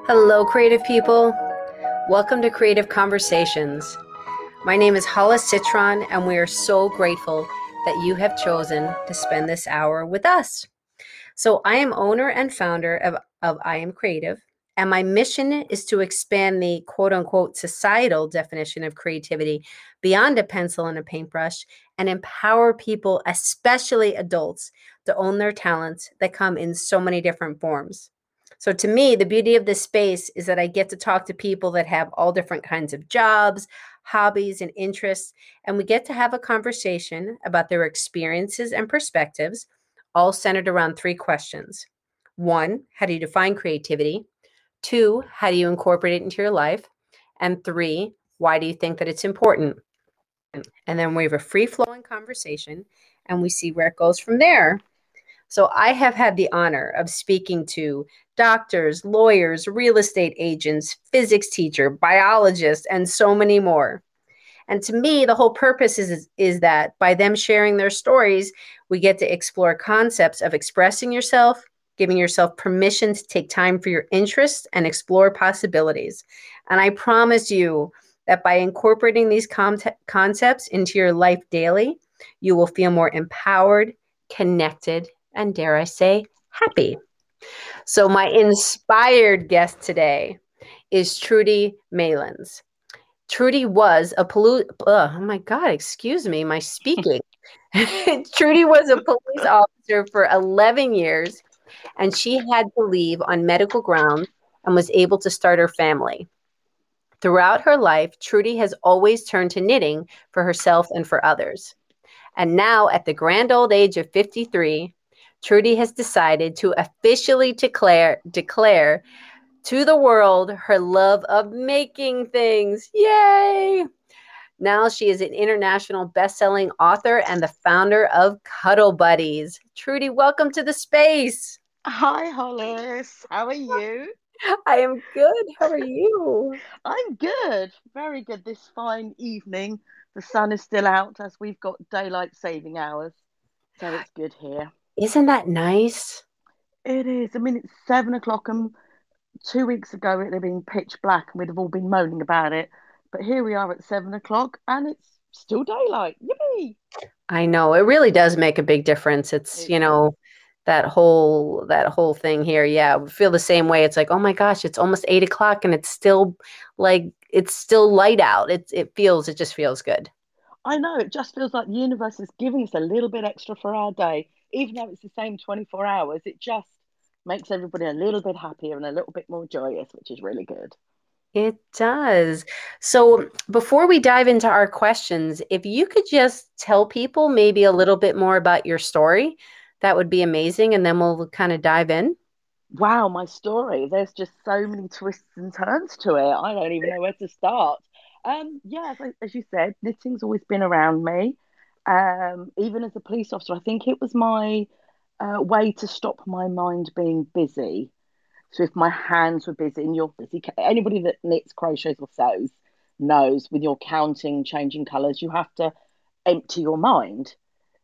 Hello, creative people. Welcome to Creative Conversations. My name is Hala Citron, and we are so grateful that you have chosen to spend this hour with us. So, I am owner and founder of I Am Creative, and my mission is to expand the quote unquote societal definition of creativity beyond a pencil and a paintbrush and empower people, especially adults, to own their talents that come in so many different forms. So, to me, the beauty of this space is that I get to talk to people that have all different kinds of jobs, hobbies, and interests, and we get to have a conversation about their experiences and perspectives, all centered around three questions. One, how do you define creativity? Two, how do you incorporate it into your life? And three, why do you think that it's important? And then we have a free flowing conversation and we see where it goes from there. So I have had the honor of speaking to doctors, lawyers, real estate agents, physics teacher, biologists, and so many more. And to me, the whole purpose is that by them sharing their stories, we get to explore concepts of expressing yourself, giving yourself permission to take time for your interests and explore possibilities. And I promise you that by incorporating these concepts into your life daily, you will feel more empowered, connected, and dare I say, happy. So, my inspired guest today is Trudy Malins. Trudy was a oh my God, excuse me, my speaking. Trudy was a police officer for 11 years, and she had to leave on medical grounds and was able to start her family. Throughout her life, Trudy has always turned to knitting for herself and for others. And now, at the grand old age of 53, Trudy has decided to officially declare to the world her love of making things. Yay! Now she is an international best-selling author and the founder of Cuddle Buddies. Trudy, welcome to the space. Hi, Hollis. How are you? I am good. How are you? I'm good. Very good this fine evening. The sun is still out as we've got daylight saving hours. So it's good here. Isn't that nice? It is. I mean, it's 7 o'clock, and 2 weeks ago it had been pitch black and we'd have all been moaning about it. But here we are at 7 o'clock and it's still daylight. Yippee! I know. It really does make a big difference. It's, It does. that whole thing here. Yeah, we feel the same way. It's like, oh my gosh, it's almost 8 o'clock and it's still light out. It just feels good. I know, it just feels like the universe is giving us a little bit extra for our day. Even though it's the same 24 hours, it just makes everybody a little bit happier and a little bit more joyous, which is really good. It does. So before we dive into our questions, if you could just tell people maybe a little bit more about your story, that would be amazing. And then we'll kind of dive in. Wow, my story. There's just so many twists and turns to it. I don't even know where to start. Yeah, as you said, knitting's always been around me. Even as a police officer, I think it was my way to stop my mind being busy. So if my hands were busy and you're busy, anybody that knits, crochets, or sews knows with your counting, changing colours, you have to empty your mind.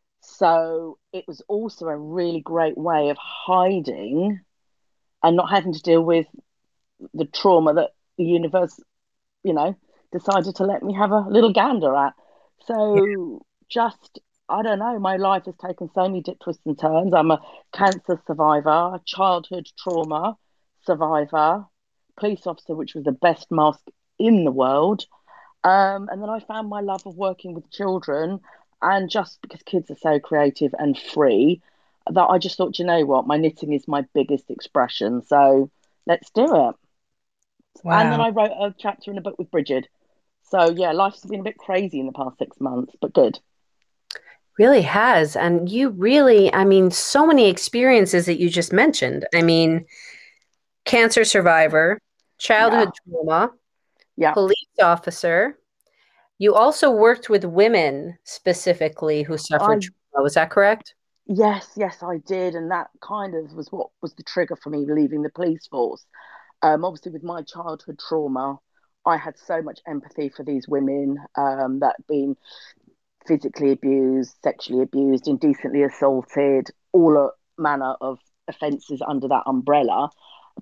So it was also a really great way of hiding and not having to deal with the trauma that the universe, you know, decided to let me have a little gander at. Yeah. So just, I don't know, my life has taken so many twists and turns. I'm a cancer survivor, childhood trauma survivor, police officer, which was the best mask in the world. And then I found my love of working with children. And just because kids are so creative and free, that I just thought, you know what, my knitting is my biggest expression. So let's do it. And then Wow. I wrote a chapter in a book with Bridget. So yeah, life's been a bit crazy in the past 6 months, but good. Really has. And you really, I mean, so many experiences that you just mentioned. I mean, cancer survivor, Yeah, childhood trauma, yeah. police officer. You also worked with women specifically who suffered I trauma. Was that correct? yes, I did, and that kind of was what was the trigger for me leaving the police force. Obviously, with my childhood trauma, I had so much empathy for these women that had been physically abused, sexually abused, indecently assaulted, all manner of offences under that umbrella.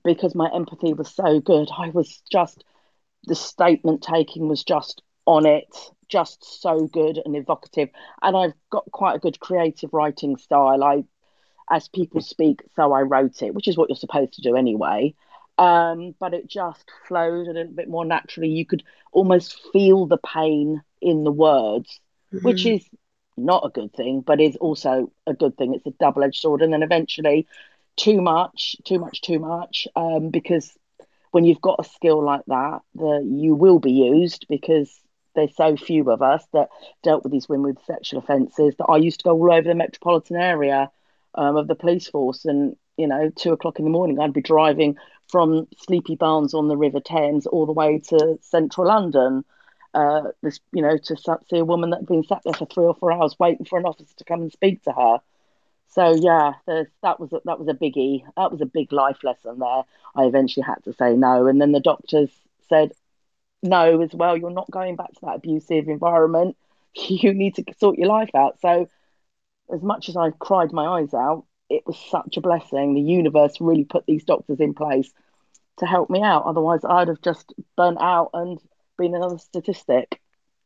because my empathy was so good, I was just, the statement taking was just on it, just so good and evocative. And I've got quite a good creative writing style. As people speak, so I wrote it, which is what you're supposed to do anyway. But it just flowed a little bit more naturally. You could almost feel the pain in the words, which Mhm. is not a good thing, but is also a good thing. It's a double-edged sword. And then eventually, too much, too much, too much, because when you've got a skill like that, you will be used because there's so few of us that dealt with these women with sexual offences that I used to go all over the metropolitan area of the police force. And, 2 o'clock in the morning, I'd be driving from Sleepy Barnes on the River Thames all the way to central London. To see a woman that had been sat there for 3 or 4 hours waiting for an officer to come and speak to her. So yeah, that was a biggie. That was a big life lesson there. I eventually had to say no, and then the doctors said no as well. You're not going back to that abusive environment. You need to sort your life out. So as much as I cried my eyes out, it was such a blessing. The universe really put these doctors in place to help me out. Otherwise, I'd have just burnt out and been another statistic.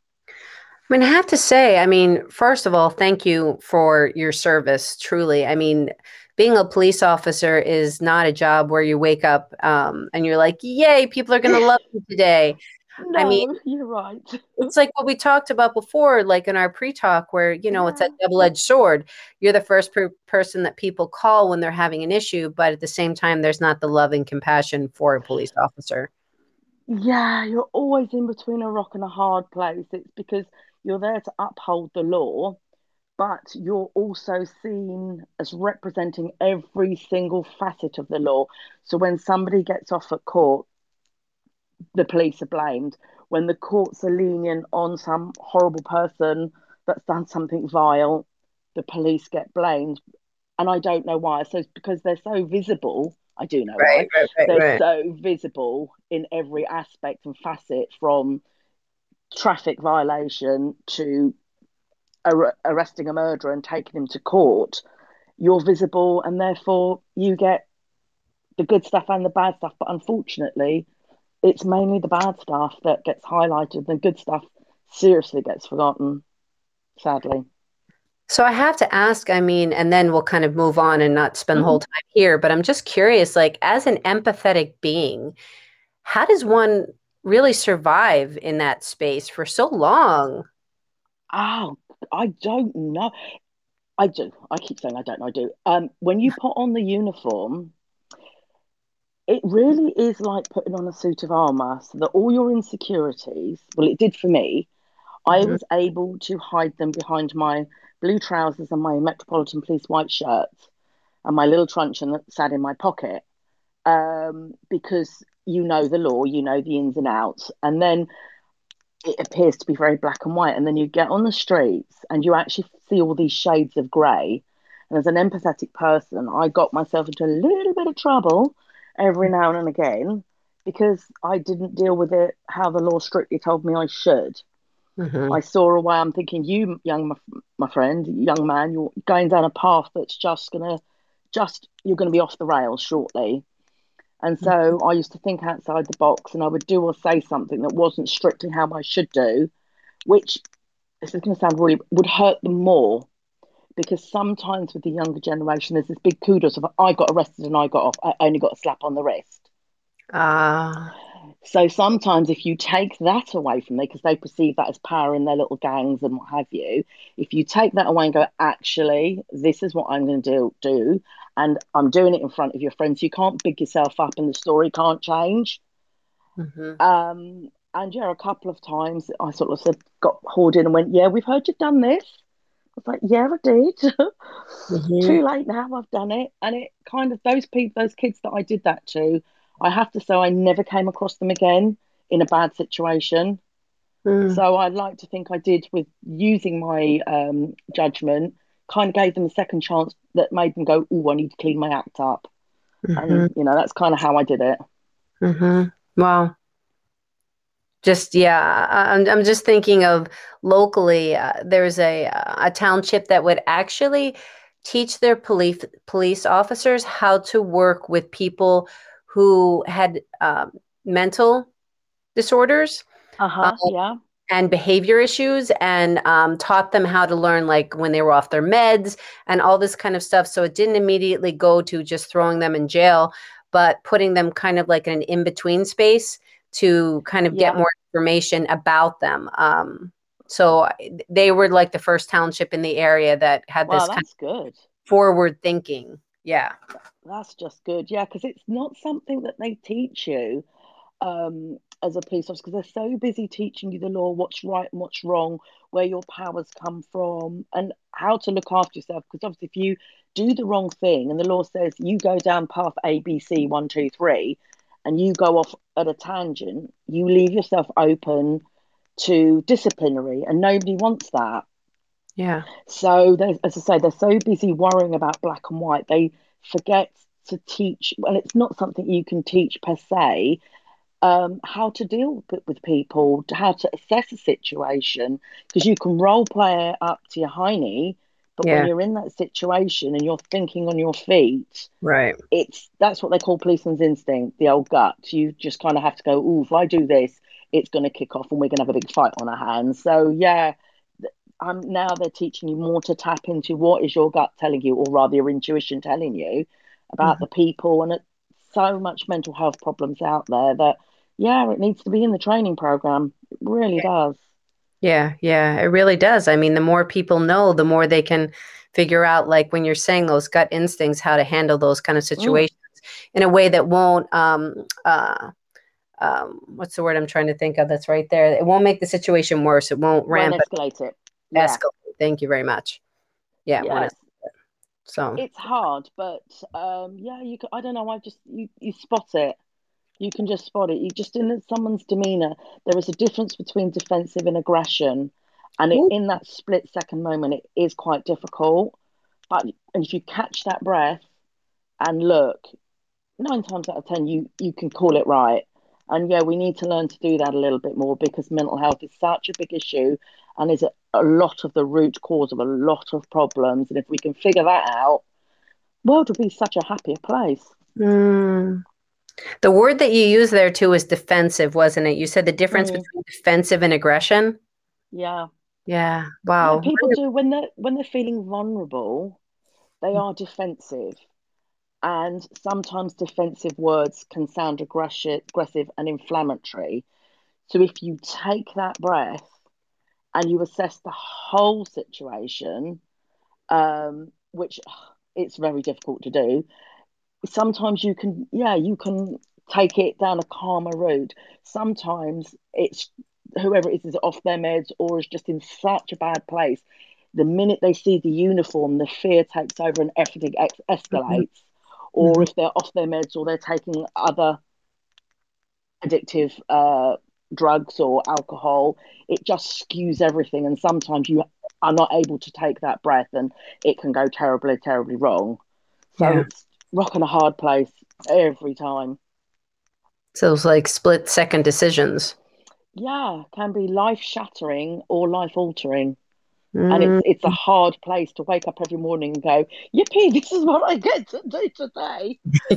I mean, I have to say, I mean, first of all, thank you for your service, truly. I mean, being a police officer is not a job where you wake up and you're like, yay, people are going to love me today. I mean, No, you're right. it's like what we talked about before, like in our pre-talk, where, it's a Yeah. double-edged sword. You're the first person that people call when they're having an issue, but at the same time, there's not the love and compassion for a police officer. Yeah, you're always in between a rock and a hard place. It's because you're there to uphold the law, but you're also seen as representing every single facet of the law. So when somebody gets off at court, the police are blamed. When the courts are lenient on some horrible person that's done something vile, the police get blamed. And I don't know why. So it's because they're so visible. I do know Right, why. right, right, They're right. so visible in every aspect and facet, from traffic violation to arresting a murderer and taking him to court. You're visible, and therefore you get the good stuff and the bad stuff. But unfortunately, it's mainly the bad stuff that gets highlighted. The good stuff seriously gets forgotten, sadly. So I have to ask, I mean, and then we'll kind of move on and not spend the whole Mm. time here, but I'm just curious, like, as an empathetic being, how does one really survive in that space for so long? Oh, I don't know. I do. I keep saying I don't know. I do. When you put on the uniform, it really is like putting on a suit of armor, so that all your insecurities, well, it did for me, I Mhm. was able to hide them behind my blue trousers and my Metropolitan Police white shirt and my little truncheon that sat in my pocket. Because you know the law, you know the ins and outs, and then it appears to be very black and white. And then you get on the streets and you actually see all these shades of grey. And as an empathetic person, I got myself into a little bit of trouble every now and again because I didn't deal with it how the law strictly told me I should. I Mhm. saw a way. I'm thinking, you my friend, young man, you're going down a path that's you're gonna be off the rails shortly. And so I used to think outside the box, and I would do or say something that wasn't strictly how I should do, which, this is going to sound really, would hurt them more, because sometimes with the younger generation, there's this big kudos of I got arrested and I got off. I only got a slap on the wrist. Ah, So sometimes if you take that away from them, because they perceive that as power in their little gangs and what have you, if you take that away and go, actually, this is what I'm going to do, and I'm doing it in front of your friends, you can't big yourself up and the story can't change. mhm. And yeah, a couple of times I sort of said, got hauled in and went, yeah, we've heard you've done this. I was like, yeah, I did. Mhm. Too late now, I've done it. And it kind of, those kids that I did that to, I have to say, I never came across them again in a bad situation. Mm. So I'd like to think I did, with using my judgment, kind of gave them a second chance that made them go, oh, I need to clean my act up. And, Mhm. that's kind of how I did it. Mhm. Wow. Just yeah, I'm just thinking of locally. There's a township that would actually teach their police officers how to work with people who had mental disorders Uh-huh. Yeah. and behavior issues, and taught them how to learn, like when they were off their meds and all this kind of stuff. So it didn't immediately go to just throwing them in jail, but putting them kind of like in an in-between space to kind of get Yeah. more information about them. So they were like the first township in the area that had Wow, this kind that's of good. forward thinking. Yeah. That's just good. Yeah, because it's not something that they teach you as a police officer, because they're so busy teaching you the law, what's right and what's wrong, where your powers come from, and how to look after yourself. Because obviously, if you do the wrong thing and the law says you go down path A, B, C, one, two, three, and you go off at a tangent, you leave yourself open to disciplinary, and nobody wants that. Yeah. So, as I say, they're so busy worrying about black and white, they forget to teach. Well, it's not something you can teach per se, how to deal with people, how to assess a situation, because you can role play it up to your hiney, but when Yeah. you're in that situation and you're thinking on your feet, Right. that's what they call policeman's instinct, the old gut. You just kind of have to go, oh, if I do this, it's going to kick off and we're going to have a big fight on our hands. So yeah, now they're teaching you more to tap into what is your gut telling you, or rather your intuition telling you about Mhm. the people. And it's so much mental health problems out there that, yeah, it needs to be in the training program. It really does. Yeah, yeah, it really does. I mean, the more people know, the more they can figure out, like when you're saying those gut instincts, how to handle those kind of Mm, situations in a way that won't, what's the word I'm trying to think of that's right there? It won't make the situation worse. It won't won't ramp it, escalate it. Yeah. escalate. Thank you very much. Yeah, it won't Yes. escalate. So, It's hard, but yeah, you can, I don't know, you spot it. You can just spot it. You just in someone's demeanor, there is a difference between defensive and aggression. And ooh, in that split second moment, it is quite difficult. But and if you catch that breath and look, 9 times out of 10, you can call it right. And yeah, we need to learn to do that a little bit more, because mental health is such a big issue and is a lot of the root cause of a lot of problems. And if we can figure that out, world would be such a happier place. mm. The word that you used there too is defensive, wasn't it? You said the difference Mm, between defensive and aggression. yeah. Yeah. Yeah, Wow. people do when they're feeling vulnerable, they are defensive. And sometimes defensive words can sound aggressive and inflammatory. So if you take that breath and you assess the whole situation, which it's very difficult to do, sometimes you can take it down a calmer route. Sometimes it's whoever it is off their meds or is just in such a bad place. The minute they see the uniform, the fear takes over and everything Mhm. escalates. Or Mhm. if they're off their meds or they're taking other addictive drugs or alcohol, it just skews everything. And sometimes you are not able to take that breath and it can go terribly, terribly wrong. So Yeah. it's rock and a hard place every time. So it's like split second decisions. Yeah, can be life shattering or life altering. And Mm. it's a hard place to wake up every morning and go, yippee, this is what I get to do today.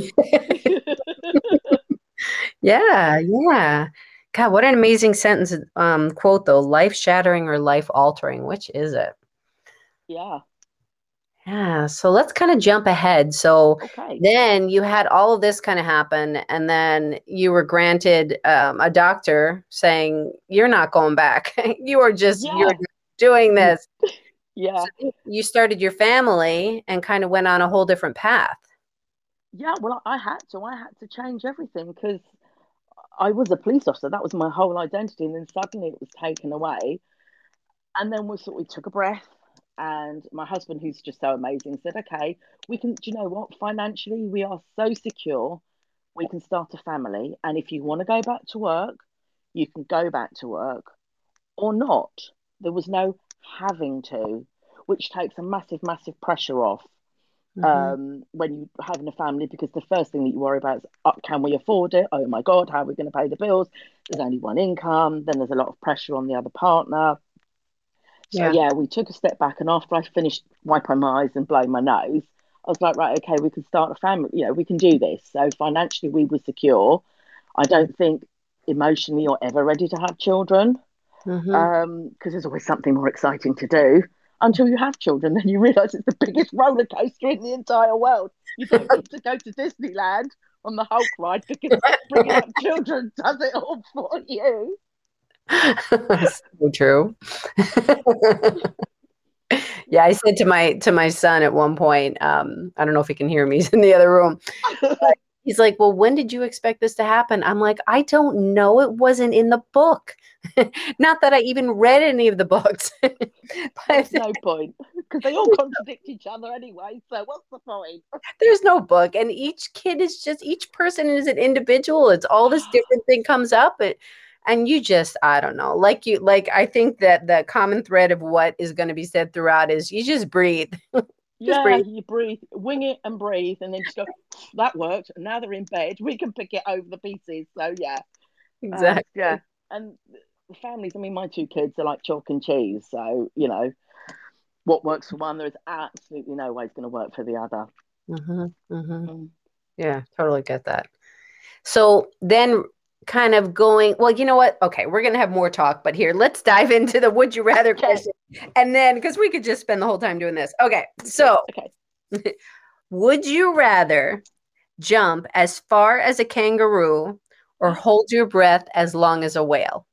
Yeah, yeah. God, what an amazing sentence, quote though. Life shattering or life altering, which is it? Yeah. Yeah, so let's kind of jump ahead. So Okay. then you had all of this kind of happen, and then you were granted a doctor saying, you're not going back. You're Yeah. doing this. Yeah. So you started your family and kind of went on a whole different path. Yeah. Well, I had to change everything because I was a police officer. That was my whole identity. And then suddenly it was taken away. And then we took a breath. And my husband, who's just so amazing, said, okay, we can, do you know what? Financially, we are so secure. We can start a family. And if you want to go back to work, you can go back to work or not. There was no having to, which takes a massive, massive pressure off Hmm. when you're having a family, because the first thing that you worry about is, can we afford it? Oh my God, how are we going to pay the bills? There's only one income. Then there's a lot of pressure on the other partner. So Yeah. yeah, we took a step back, and after I finished wiping my eyes and blowing my nose, I was like, right, okay, we can start a family. We can do this. So financially, we were secure. I don't think emotionally you're ever ready to have children, Mm-hmm. because there's always something more exciting to do until you have children. Then you realise it's the biggest roller coaster in the entire world. You don't need to go to Disneyland on the Hulk ride because bringing up children does it all for you. So true. Yeah, I said to my son at one point, I don't know if he can hear me, he's in the other room. He's like, "Well, when did you expect this to happen?" I'm like, "I don't know. It wasn't in the book." Not that I even read any of the books. But There's no point because they all contradict each other anyway. So what's the point? there's no book. And each kid is just each person is an individual. It's all this different thing comes up. And you just, I don't know. Like I think that the common thread of what is going to be said throughout is you just breathe. Just Yeah, breathe. you breathe, wing it and breathe, and then just go, that worked. And now they're in bed. We can pick it over the pieces. So yeah, Exactly. yeah. And the families, I mean, my two kids are like chalk and cheese. So, what works for one, there is absolutely no way it's going to work for the other. Hmm. Hmm. Mm. Yeah, totally get that. So then kind of going, well, you know what? Okay, we're going to have more talk, but here, let's dive into the would you rather Okay. question. And then, because we could just spend the whole time doing this. Okay, Okay. so Okay. would you rather jump as far as a kangaroo or hold your breath as long as a whale?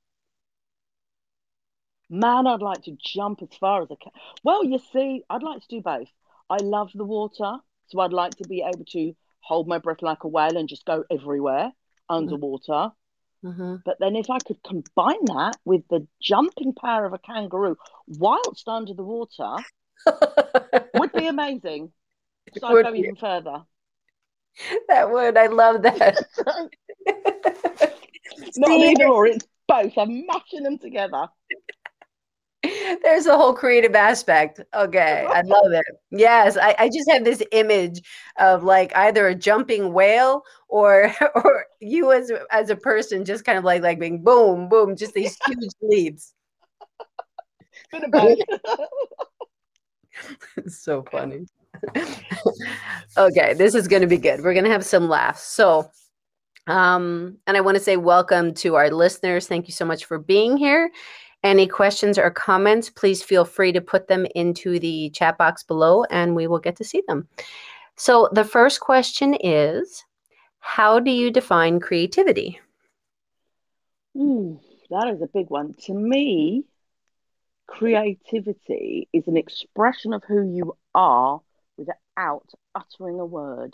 Man, I'd like to jump as far as I can. Well, you see, I'd like to do both. I love the water, so I'd like to be able to hold my breath like a whale and just go everywhere underwater. Mm-hmm. But then if I could combine that with the jumping power of a kangaroo whilst under the water, would be amazing. It So I'd would go be, even further. that would, I love that. So, not an See, either or, it's both. I'm mashing them together. there's a whole creative aspect. Okay, I love it. Yes, I just have this image of like either a jumping whale or or you as a person just kind of like being boom, boom, just these huge leaps. Bit of both. It's so funny. Okay, this is going to be good. We're going to have some laughs. So, and I want to say welcome to our listeners. Thank you so much for being here. Any questions or comments, please feel free to put them into the chat box below and we will get to see them. So, the first question is, how do you define creativity? Ooh, that is a big one. To me, creativity is an expression of who you are without uttering a word.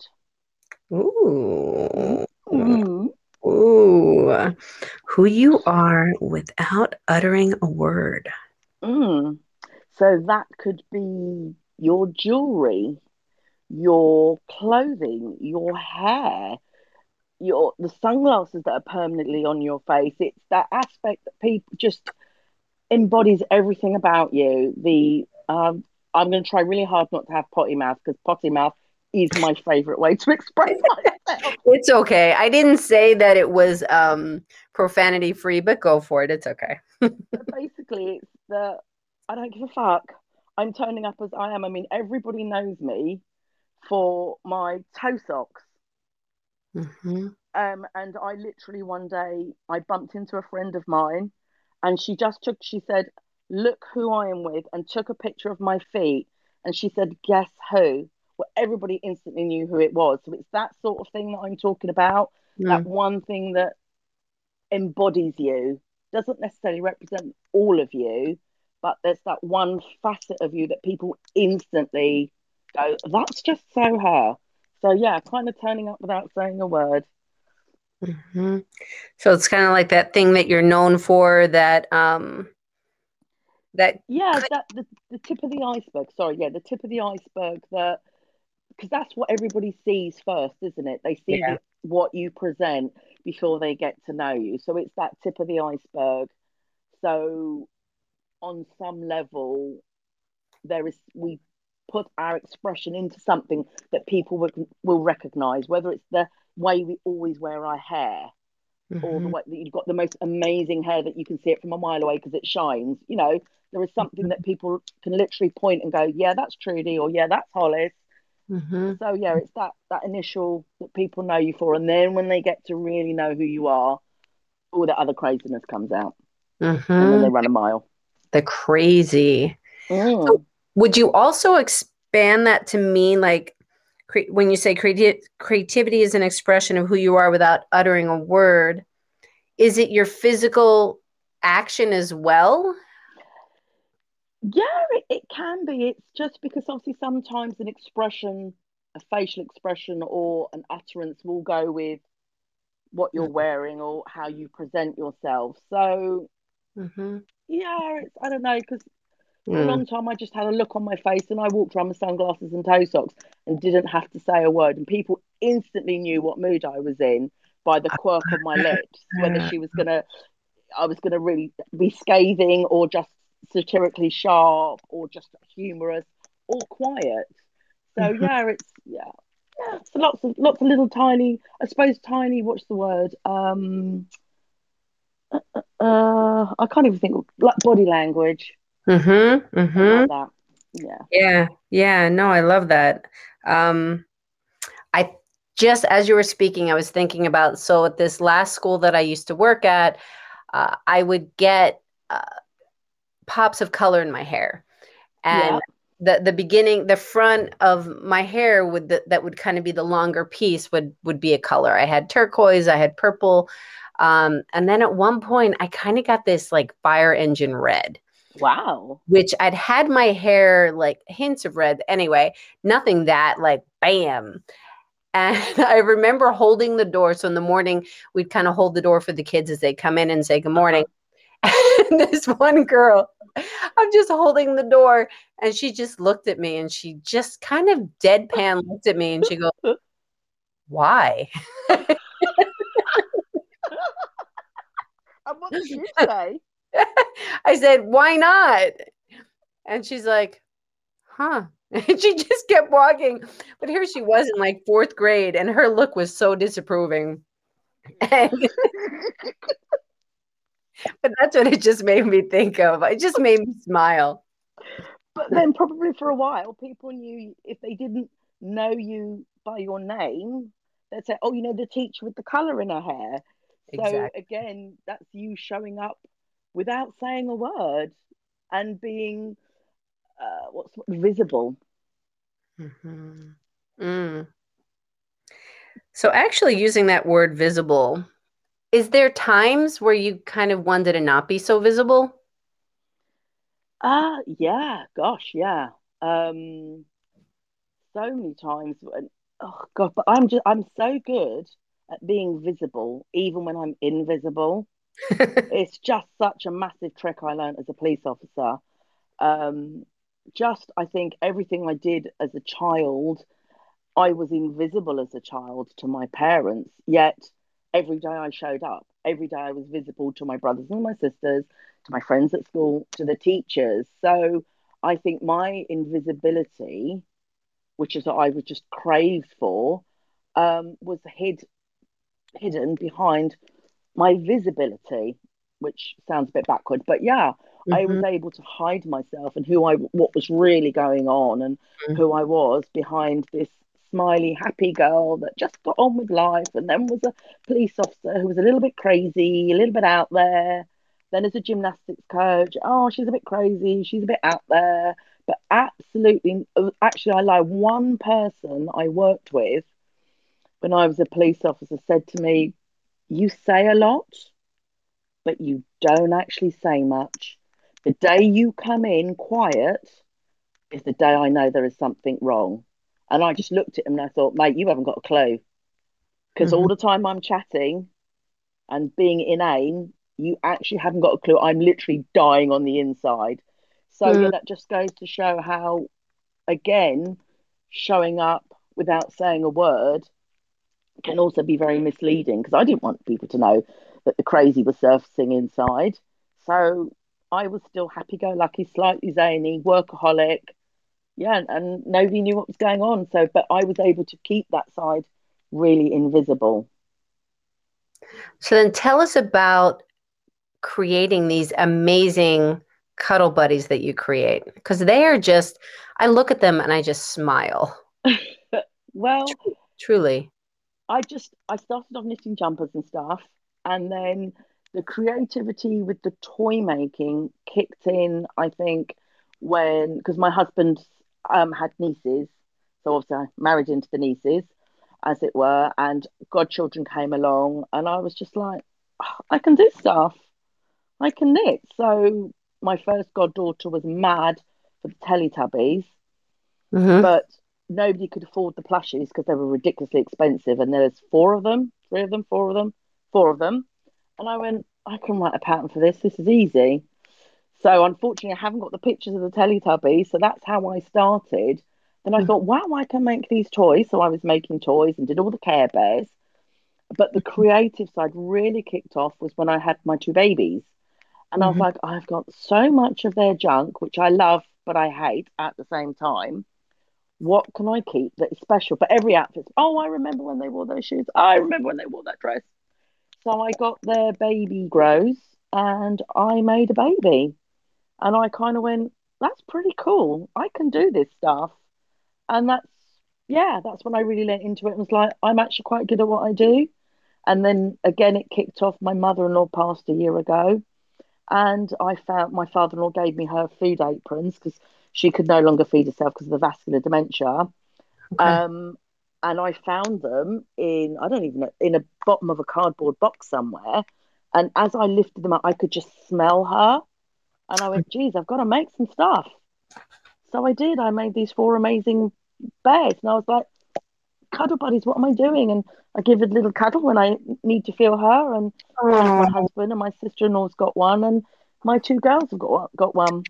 Ooh. Mm. Ooh. Who you are without uttering a word. Mm. So that could be your jewelry, your clothing, your hair, your the sunglasses that are permanently on your face. It's that aspect that people just embodies everything about you. The I'm going to try really hard not to have potty mouth because potty mouth is my favorite way to express myself. It's okay. I didn't say that it was profanity free, but go for it. It's okay. But basically, it's the I don't give a fuck. I'm turning up as I am. I mean, everybody knows me for my toe socks. Hmm. And I literally one day I bumped into a friend of mine, and she said, "Look who I am with," and took a picture of my feet, and she said, "Guess who?" Well, everybody instantly knew who it was. So it's that sort of thing that I'm talking about. That Mm. one thing that embodies you doesn't necessarily represent all of you, but there's that one facet of you that people instantly go, "That's just so her." So yeah, kind of turning up without saying a word. Hmm. So it's kind of like that thing that you're known for that Yeah, could, that the tip of the iceberg. Sorry, yeah, the tip of the iceberg. That because that's what everybody sees first, isn't it? They see yeah. what you present before they get to know you. So it's that tip of the iceberg. So on some level, there is we put our expression into something that people will recognize, whether it's the way we always wear our hair or the Hmm. way that you've got the most amazing hair that you can see it from a mile away because it shines. There is something that people can literally point and go, yeah, that's Trudy, or yeah, that's Hollis. Mm-hmm. So yeah, it's that initial that people know you for, and then when they get to really know who you are, all that other craziness comes out, and then Mm-hmm. they run a mile. The crazy. So Mm. would you also expand that to mean like when you say creativity is an expression of who you are without uttering a word, is it your physical action as well? Yeah, it can be. It's just because obviously sometimes an expression, a facial expression or an utterance will go with what you're wearing or how you present yourself. So Mm-hmm. yeah, it's I don't know because for a Mm. long time I just had a look on my face and I walked around with sunglasses and toe socks and didn't have to say a word, and people instantly knew what mood I was in by the quirk of my lips, whether Uh, I was gonna really be scathing or just satirically sharp or just humorous or quiet. So mhm. yeah, so lots of little tiny, I suppose tiny. What's the word? I can't even think. Like body language, Mhm. something like Mhm. that. Yeah, Yeah. Yeah. No, I love that. Um, I just as you were speaking, I was thinking about so at this last school that I used to work at, I would get uh, pops of color in my hair, yeah. and the beginning, the front of my hair would that would kind of be the longer piece would be a color. I had turquoise, I had purple, and then at one point I kind of got this like fire engine red, Wow. which I'd had my hair like hints of red anyway, nothing that like bam. And I remember holding the door. So in the morning, we'd kind of hold the door for the kids as they come in and say good morning. Uh-huh. And this one girl, I'm just holding the door, and she just looked at me and she just kind of deadpan looked at me and she goes, why? And what did you say? I said, why not? And she's like, huh. And she just kept walking. But here she was in like fourth grade, and her look was so disapproving. And, but that's what it just made me think of. It just made me smile. But then probably for a while, people knew if they didn't know you by your name, they'd say, "Oh, you know, the teacher with the color in her hair." So Exactly. again, that's you showing up without saying a word and being what's visible. Mhm. Mm. So, actually, using that word visible, is there times where you kind of wanted to not be so visible? Yeah, gosh, yeah. Um, so many times when, oh God, but I'm so good at being visible, even when I'm invisible. It's just such a massive trick I learned as a police officer. Um, just I think everything I did as a child, I was invisible as a child to my parents, yet every day I showed up. Every day I was visible to my brothers and my sisters, to my friends at school, to the teachers. So I think my invisibility, which is what I was just craved for, was hidden behind my visibility, which sounds a bit backward, but yeah, I was Hmm. able to hide myself and what was really going on and who I was behind this smiley, happy girl that just got on with life, and then was a police officer who was a little bit crazy, a little bit out there. Then as a gymnastics coach, oh, she's a bit crazy, she's a bit out there. But absolutely, actually, I lie. One person I worked with when I was a police officer said to me, "You say a lot, but you don't actually say much. The day you come in quiet is the day I know there is something wrong." And I just looked at him and I thought, mate, you haven't got a clue. Because Hmm. all the time I'm chatting and being inane, you actually haven't got a clue. I'm literally dying on the inside. So, yeah, Hmm. that just goes to show how, again, showing up without saying a word can also be very misleading because I didn't want people to know that the crazy was surfacing inside. So I was still happy go lucky, slightly zany, workaholic. Yeah, and nobody knew what was going on. So, but I was able to keep that side really invisible. So then tell us about creating these amazing cuddle buddies that you create because they are just, I look at them and I just smile. Well, Truly. I started off knitting jumpers and stuff, and then the creativity with the toy making kicked in, I think, when because my husband had nieces, so obviously I married into the nieces, as it were, and godchildren came along, and I was just like, "Oh, I can do stuff, I can knit." So my first goddaughter was mad for the Teletubbies, Hmm. but nobody could afford the plushies because they were ridiculously expensive. And there's four of them, three of them, four of them, four of them. And I went, I can write a pattern for this. This is easy. So unfortunately, I haven't got the pictures of the Teletubbies. So that's how I started. Then I thought, wow, I can make these toys. So I was making toys and did all the Care Bears. But the creative side really kicked off was when I had my two babies. And I was Hmm. like, I've got so much of their junk, which I love, but I hate at the same time. What can I keep that is special? But every outfit, oh, I remember when they wore those shoes. I remember when they wore that dress. So I got their baby grows and I made a baby. And I kind of went, that's pretty cool. I can do this stuff. And yeah, that's when I really went into it and was like, I'm actually quite good at what I do. And then again, it kicked off. My mother in law passed a year ago. And I found my father in law gave me her food aprons because she could no longer feed herself because of the vascular dementia. Okay. Um, and I found them in, I don't even know, in a bottom of a cardboard box somewhere. And as I lifted them up, I could just smell her. And I went, geez, I've got to make some stuff. So I did. I made these four amazing bears. And I was like, cuddle buddies, what am I doing? And I give it a little cuddle when I need to feel her. And so has my Oh. husband, and my sister in law's got one. And my two girls have got one.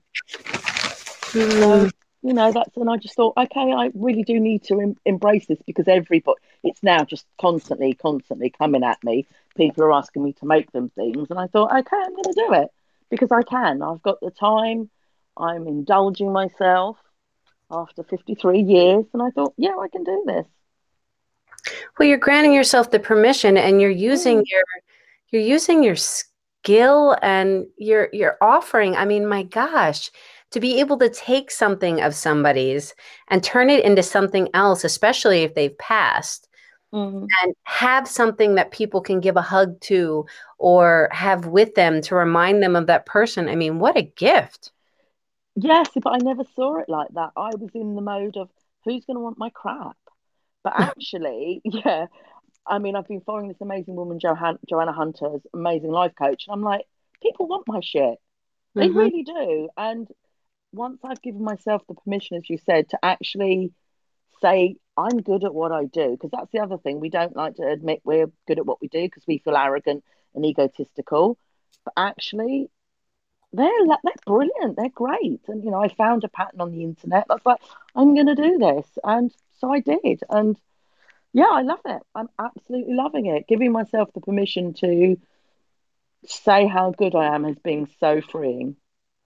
Mm. So, that's, and I just thought, okay, I really do need to embrace this because everybody, it's now just constantly coming at me. People are asking me to make them things. And I thought, okay, I'm going to do it because I can. I've got the time. I'm indulging myself after 53 years. And I thought, yeah, I can do this. Well, you're granting yourself the permission and Mm, you're using your skill and you're offering. I mean, my gosh, to be able to take something of somebody's and turn it into something else, especially if they've passed, mm. and have something that people can give a hug to or have with them to remind them of that person. I mean, what a gift. Yes, but I never saw it like that. I was in the mode of who's going to want my crap? But actually, yeah, I mean, I've been following this amazing woman, Joanna Hunter's amazing life coach, and I'm like, people want my shit. They Hmm. really do. And once I've given myself the permission, as you said, to actually say I'm good at what I do, because that's the other thing. We don't like to admit we're good at what we do because we feel arrogant and egotistical. But actually, they're brilliant. They're great. And I found a pattern on the internet. I was like, I'm going to do this, and so I did. And yeah, I love it. I'm absolutely loving it. Giving myself the permission to say how good I am has been so freeing.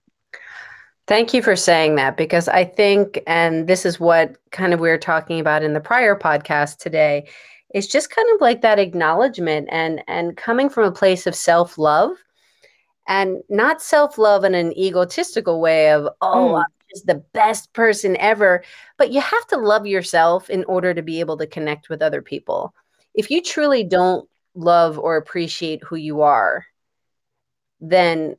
Thank you for saying that because I think, and this is what kind of we were talking about in the prior podcast today, is just kind of like that acknowledgement and coming from a place of self-love and not self-love in an egotistical way of, oh, Mm, I'm just the best person ever. But you have to love yourself in order to be able to connect with other people. If you truly don't love or appreciate who you are, then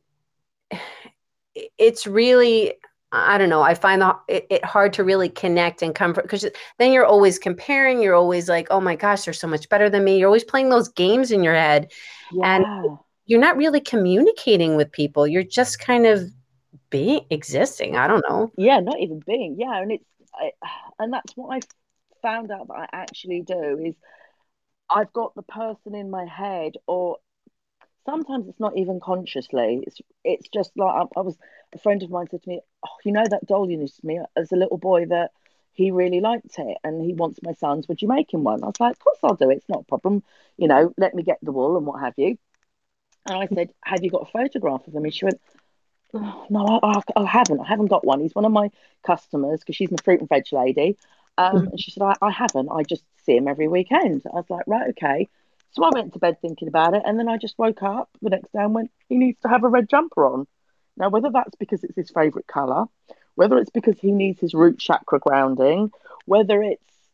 it's really, I don't know, I find it hard to really connect and come because then you're always comparing, you're always like, oh my gosh, they're so much better than me, you're always playing those games in your head and yeah. you're not really communicating with people, you're just kind of being existing, I don't know. Yeah, not even being. Yeah, and that's what I found out that I actually do is I've got the person in my head, or sometimes it's not even consciously. It's just like I was a friend of mine said to me, "Oh, you know that doll you used to me as a little boy that he really liked it and he wants my son's. Would you make him one?" I was like, "Of course I'll do it. It's not a problem. Let me get the wool and what have you." And I said, "Have you got a photograph of him?" And she went, "Oh, no, I haven't. I haven't got one. He's one of my customers because she's my fruit and veg lady." And she said, I haven't. I just see him every weekend. I was like, right, okay. So I went to bed thinking about it. And then I just woke up the next day and went, he needs to have a red jumper on. Now, whether that's because it's his favorite color, whether it's because he needs his root chakra grounding, whether it's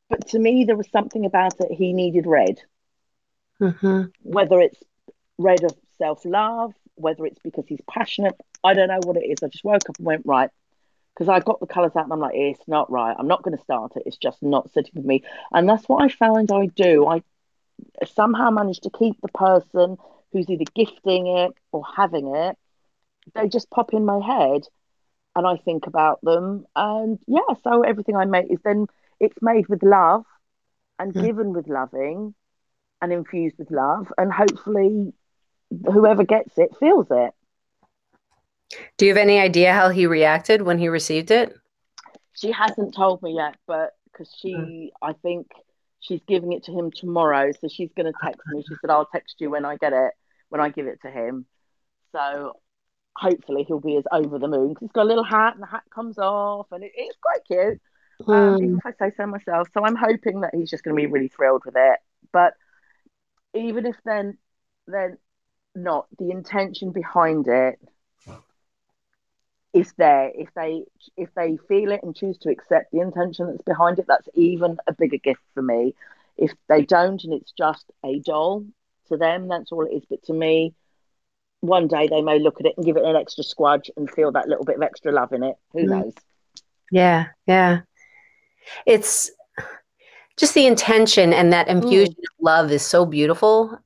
But to me, there was something about it. He needed red, Mm-hmm. whether it's red of self love, whether it's because he's passionate. I don't know what it is. I just woke up and went, right, because I got the colours out and I'm like, it's not right. I'm not going to start it. It's just not sitting with me. And that's what I found I do. I somehow manage to keep the person who's either gifting it or having it. They just pop in my head and I think about them. And yeah, so everything I make is then it's made with love and given with loving and infused with love. And hopefully, whoever gets it feels it. Do you have any idea how he reacted when he received it? She hasn't told me yet, but because I think she's giving it to him tomorrow. So she's going to text me. She said, I'll text you when I get it, when I give it to him. So hopefully he'll be as over the moon because he's got a little hat and the hat comes off and it's quite cute. Even Mm, if I say so myself. So I'm hoping that he's just going to be really thrilled with it. But even if then not, the intention behind it is there. If they feel it and choose to accept the intention that's behind it, that's even a bigger gift for me. If they don't and it's just a doll, to them that's all it is. But to me, one day they may look at it and give it an extra squudge and feel that little bit of extra love in it. Who mm, knows? yeah, yeah. It's just the intention and that infusion Mm, of love is so beautiful.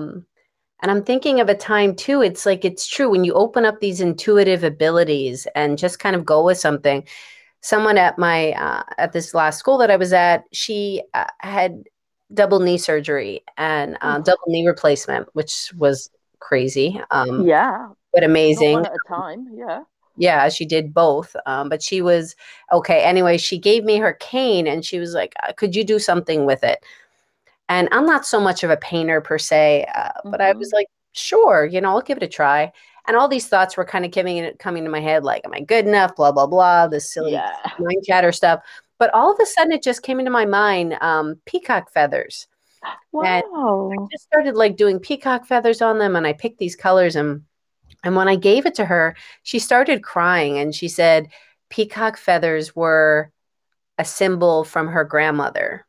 And I'm thinking of a time too, it's like it's true when you open up these intuitive abilities and just kind of go with something. Someone at my at this last school that I was at, she had double knee surgery and double knee replacement, which was crazy, yeah, but not amazing. one at a time. Yeah. Yeah, she did both. But she was okay. Anyway, she gave me her cane and she was like, Could you do something with it? And I'm not so much of a painter per se, but I was Hmm. like, Sure, I'll give it a try. And all these thoughts were kind of coming to my head, like, Am I good enough? Blah, blah, blah, this silly Yeah. mind chatter stuff. But all of a sudden, it just came into my mind peacock feathers. And I Wow. just started like doing peacock feathers on them and I picked these colors and when I gave it to her, she started crying and she said peacock feathers were a symbol from her grandmother.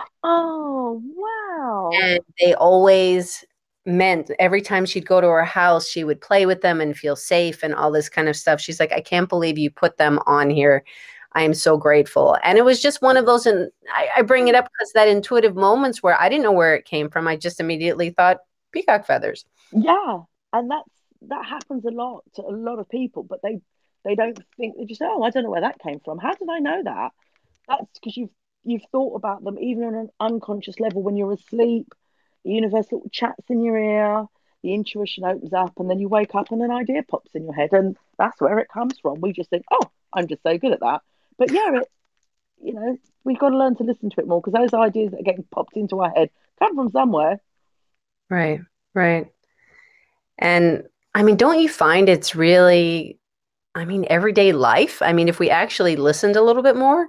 Oh, wow. And they always meant every time she'd go to her house, she would play with them and feel safe and all this kind of stuff. She's like, I can't believe you put them on here. I am so grateful. And it was just one of those, and I bring it up because that intuitive moments where I didn't know where it came from. I just immediately thought peacock feathers. Yeah, and that happens a lot to a lot of people, but they don't think they just say, oh, I don't know where that came from. How did I know that? That's because you've thought about them even on an unconscious level when you're asleep. The universe little chats in your ear, the intuition opens up, and then you wake up and an idea pops in your head, and that's where it comes from. We just think, oh, I'm just so good at that. But yeah, you know, we've got to learn to listen to it more because those ideas that are getting popped into our head come from somewhere. Right, right. And I mean, don't you find it's really, I mean, everyday life? I mean, if we actually listened a little bit more.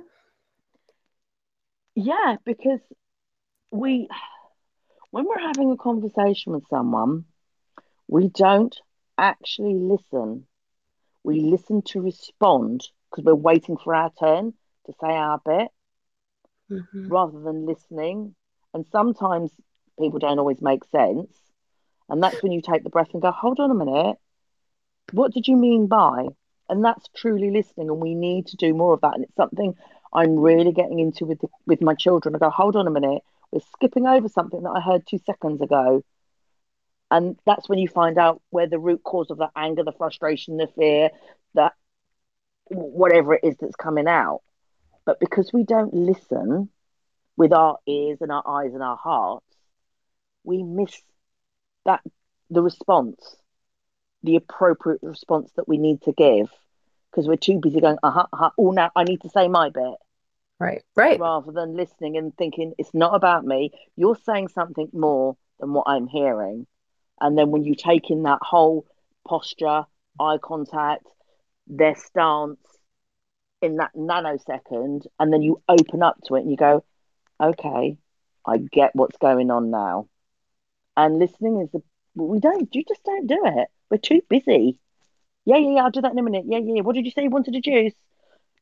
Yeah, because we when we're having a conversation with someone, we don't actually listen. We listen to respond because we're waiting for our turn to say our bit Mhm. rather than listening. And sometimes people don't always make sense. And that's when you take the breath and go, hold on a minute, what did you mean by? And that's truly listening. And we need to do more of that. And it's something I'm really getting into with my children. I go, hold on a minute, we're skipping over something that I heard 2 seconds ago. And that's when you find out where the root cause of the anger, the frustration, the fear, that whatever it is that's coming out. But because we don't listen with our ears and our eyes and our hearts, we miss that the response, the appropriate response that we need to give because we're too busy going, oh, now I need to say my bit Right, right, rather than listening and thinking it's not about me. You're saying something more than what I'm hearing. And then when you take in that whole posture, eye contact, their stance in that nanosecond, and then you open up to it and you go, okay, I get what's going on now. And listening is you just don't do it. We're too busy. Yeah, yeah, yeah, I'll do that in a minute. Yeah, yeah. What did you say you wanted to juice?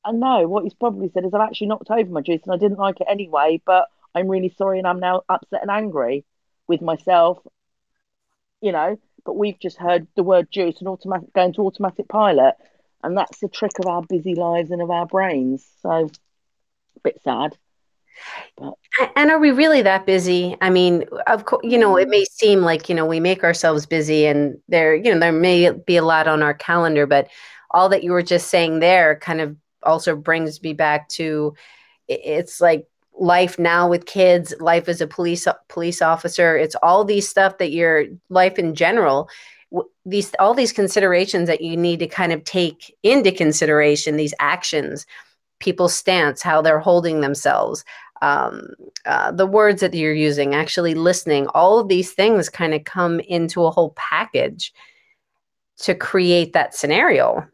And no, what he's probably said is, I've actually knocked over my juice and I didn't like it anyway, but I'm really sorry and I'm now upset and angry with myself, you know. But we've just heard the word juice and automatic going to automatic pilot. And that's the trick of our busy lives and of our brains. So a bit sad, but And are we really that busy? I mean, of course, it mm, may seem like, we make ourselves busy and there may be a lot on our calendar, but all that you were just saying there kind of also brings me back to it's like life now with kids, life as a police officer. It's all these stuff that your life in general, these all these considerations that you need to kind of take into consideration, these actions, people's stance, how they're holding themselves, um, the words that you're using, actually listening, all of these things kind of come into a whole package to create that scenario.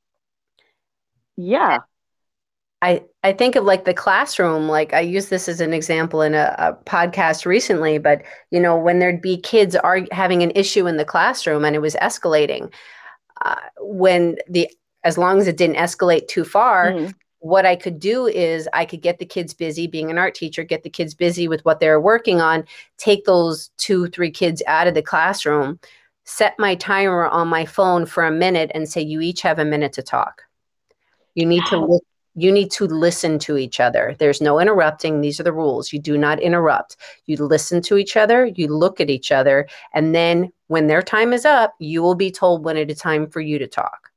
yeah. I think of like the classroom, like I use this as an example in a podcast recently, but when there'd be kids are having an issue in the classroom and it was escalating, when the as long as it didn't escalate too far, Mm. what I could do is I could get the kids busy being an art teacher, get the kids busy with what they're working on, take those 2, 3 kids out of the classroom, set my timer on my phone for a minute and say, you each have a minute to talk. You need to Yes, you need to listen to each other. There's no interrupting. These are the rules. You do not interrupt. You listen to each other, you look at each other, and then when their time is up, you will be told when it is time for you to talk.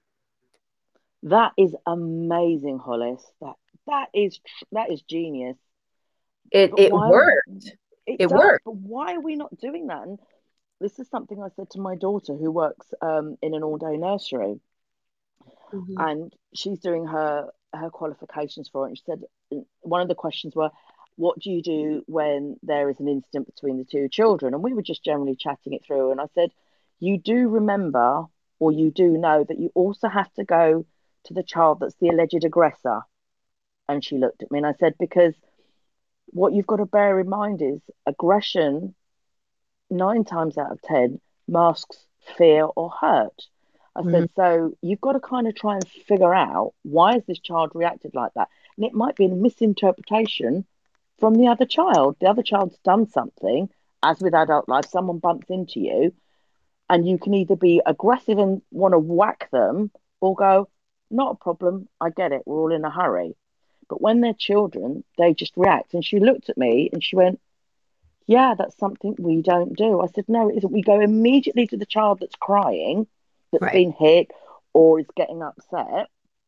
that is amazing, Hollis. That is genius. It But it why worked. it It does? worked. But why are we not doing that? And this is something I said to my daughter who works in an all-day nursery, Mhm. and she's doing her qualifications for it. And she said one of the questions were, "What do you do when there is an incident between the two children?" And we were just generally chatting it through. And I said, "You do remember, or you do know that you also have to go to the child that's the alleged aggressor." And she looked at me and I said, "Because what you've got to bear in mind is aggression 9 times out of 10 masks fear or hurt." I Mhm. said, so you've got to kind of try and figure out, why has this child reacted like that? And it might be a misinterpretation from the other child. The other child's done something, as with adult life, someone bumps into you, and you can either be aggressive and want to whack them or go, not a problem, I get it, we're all in a hurry. But when they're children, they just react. And she looked at me and she went, yeah, that's something we don't do. I said, no, it isn't. We go immediately to the child that's crying, that's Right. been hit or is getting upset,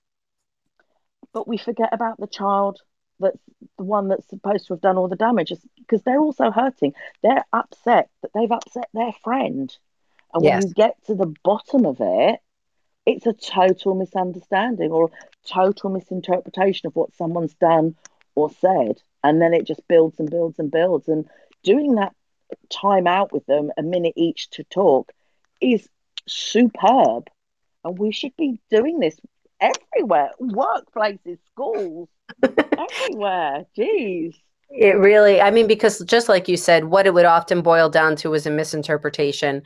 but we forget about the child that's the one that's supposed to have done all the damage, because they're also hurting. They're upset that they've upset their friend. And when you Yes. get to the bottom of it, it's a total misunderstanding or total misinterpretation of what someone's done or said. And then it just builds and builds and builds. And doing that time out with them, a minute each to talk, is superb. And we should be doing this everywhere, workplaces, schools, everywhere. Jeez. It really, I mean, because just like you said, what it would often boil down to is a misinterpretation.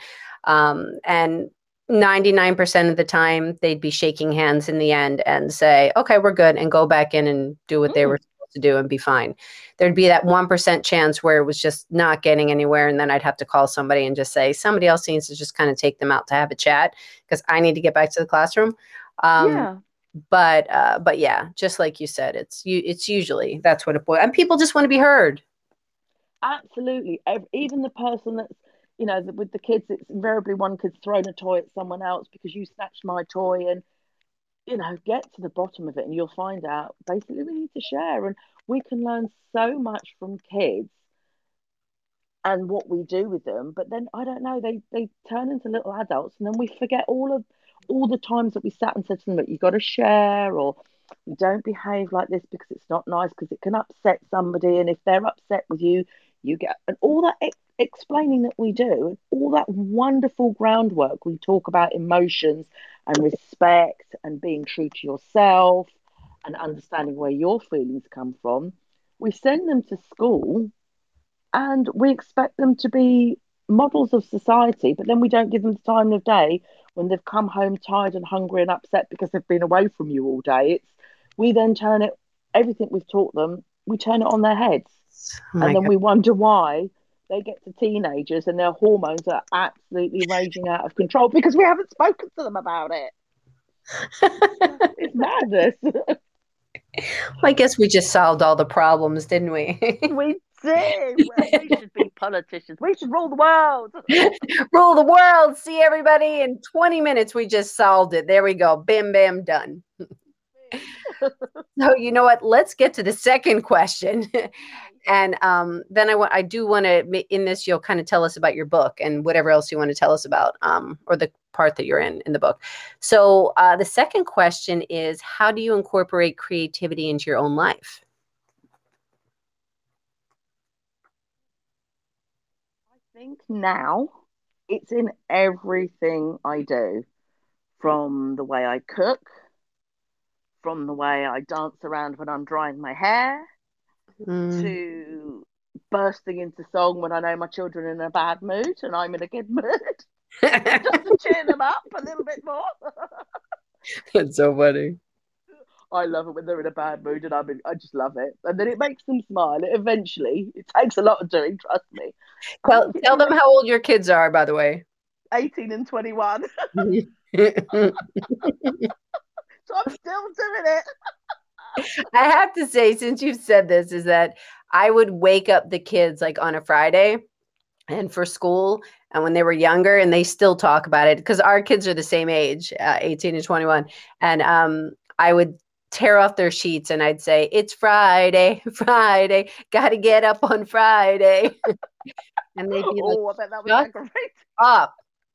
And 99% of the time, they'd be shaking hands in the end and say, okay, we're good, and go back in and do what they were Mm, supposed to do and be fine. There'd be that 1% chance where it was just not getting anywhere. And then I'd have to call somebody and just say, somebody else needs to just kind of take them out to have a chat because I need to get back to the classroom. Um, yeah, but yeah, just like you said, it's usually that's what it boils, and people just want to be heard. absolutely. Even the person that's, with the kids, it's invariably one kid's thrown a toy at someone else because you snatched my toy. And get to the bottom of it and you'll find out basically we need to share, and we can learn so much from kids and what we do with them. But then I don't know, they turn into little adults, and then we forget all the times that we sat and said to them that you got to share, or you don't behave like this because it's not nice, because it can upset somebody, and if they're upset with you, you get, and all that explaining that we do, and all that wonderful groundwork we talk about emotions and respect and being true to yourself and understanding where your feelings come from. We send them to school and we expect them to be models of society, but then we don't give them the time of day when they've come home tired and hungry and upset because they've been away from you all day. we then turn it, everything we've taught them, we turn it on their heads. Oh And my then we wonder why they get to teenagers and their hormones are absolutely raging out of control because we haven't spoken to them about it. God. It's madness. Well, I guess we just solved all the problems, didn't we? We did. Well, we should be politicians. We should rule the world. Rule the world. See everybody in 20 minutes. We just solved it. There we go. Bam, bam, done. So you know what? Let's get to the second question. And then I do want to, in this, you'll kind of tell us about your book and whatever else you want to tell us about, or the part that you're in the book. So the second question is, how do you incorporate creativity into your own life? I think now it's in everything I do, from the way I cook, from the way I dance around when I'm drying my hair, Mm. to bursting into song when I know my children are in a bad mood and I'm in a good mood, just to cheer them up a little bit more. That's so funny. I love it when they're in a bad mood, and I just love it. And then it makes them smile. It takes a lot of doing, trust me. I Tell, think it's tell them how old your kids are, by the way. 18 and 21. I So I'm still doing it. have to say, since you've said this, is that I would wake up the kids like on a Friday and for school, and when they were younger, and they still talk about it because our kids are the same age, 18 and 21. And I would tear off their sheets and I'd say, it's Friday, Friday, got to get up on Friday. And they'd be like, Oh, I bet that was shut aggravating. up.